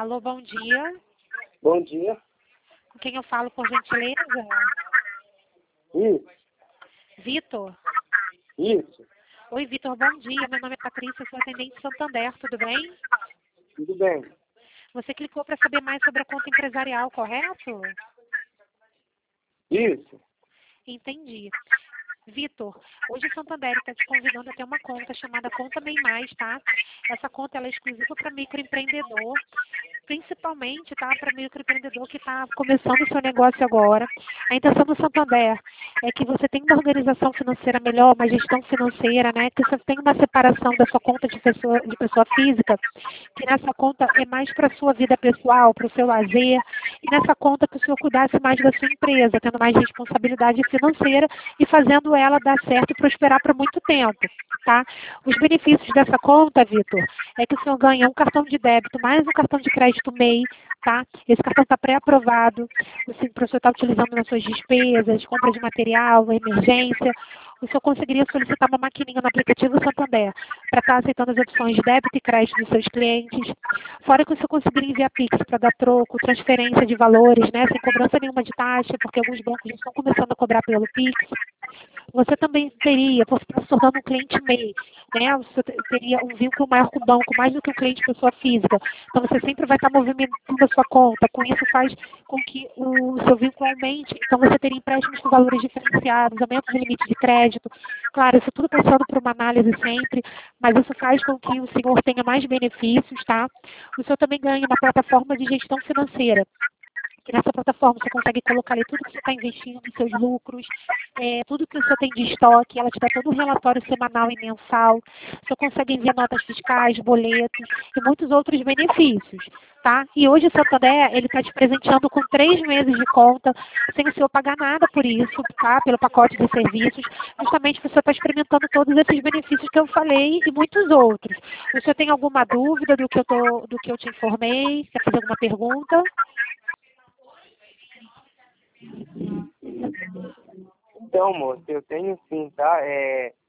Alô, bom dia. Bom dia. Com quem eu falo, por gentileza? Isso, Vitor? isso. Oi, Vitor, bom dia. Meu nome é Patrícia, sou atendente Santander, tudo bem? Tudo bem. Você clicou para saber mais sobre a conta empresarial, correto? Isso. Entendi. Vitor, hoje o Santander está te convidando a ter uma conta chamada Conta Bem Mais, tá? Essa conta ela é exclusiva para microempreendedor, principalmente, tá? Para microempreendedor que está começando o seu negócio agora. A intenção do Santander é que você tenha uma organização financeira melhor, uma gestão financeira, né? Que você tenha uma separação da sua conta de pessoa física, que nessa conta é mais para a sua vida pessoal, para o seu lazer, e nessa conta que o senhor cuidasse mais da sua empresa, tendo mais responsabilidade financeira e fazendo ela dar certo e prosperar por muito tempo, tá? Os benefícios dessa conta, Vitor, é que o senhor ganha um cartão de débito mais um cartão de crédito MEI, tá? Esse cartão está pré-aprovado, o senhor está utilizando nas suas despesas, compra de material, emergência. O senhor conseguiria solicitar uma maquininha no aplicativo Santander para estar aceitando as opções de débito e crédito dos seus clientes. Fora que o senhor conseguiria enviar Pix para dar troco, transferência de valores, né? Sem cobrança nenhuma de taxa, porque alguns bancos já estão começando a cobrar pelo Pix. Você também teria, por estar se tornando um cliente MEI, né? Você teria um vínculo maior com o banco, mais do que um cliente pessoa física. Então você sempre vai estar movimentando a sua conta. Com isso faz com que o seu vínculo aumente. Então você teria empréstimos com valores diferenciados, aumento de limite de crédito. Claro, isso tudo passando por uma análise sempre, mas isso faz com que o senhor tenha mais benefícios, tá? O senhor também ganha uma plataforma de gestão financeira, que nessa plataforma você consegue colocar ali tudo que você está investindo, seus lucros, tudo que o senhor tem de estoque, ela te dá todo um relatório semanal e mensal, o senhor consegue enviar notas fiscais, boletos e muitos outros benefícios, tá? E hoje o Santander, ele está te presenteando com 3 meses de conta, sem o senhor pagar nada por isso, tá? Pelo pacote de serviços, justamente para o senhor estar experimentando todos esses benefícios que eu falei e muitos outros. O senhor tem alguma dúvida do que eu te informei? Quer fazer alguma pergunta? Então, moço, eu tenho sim, tá?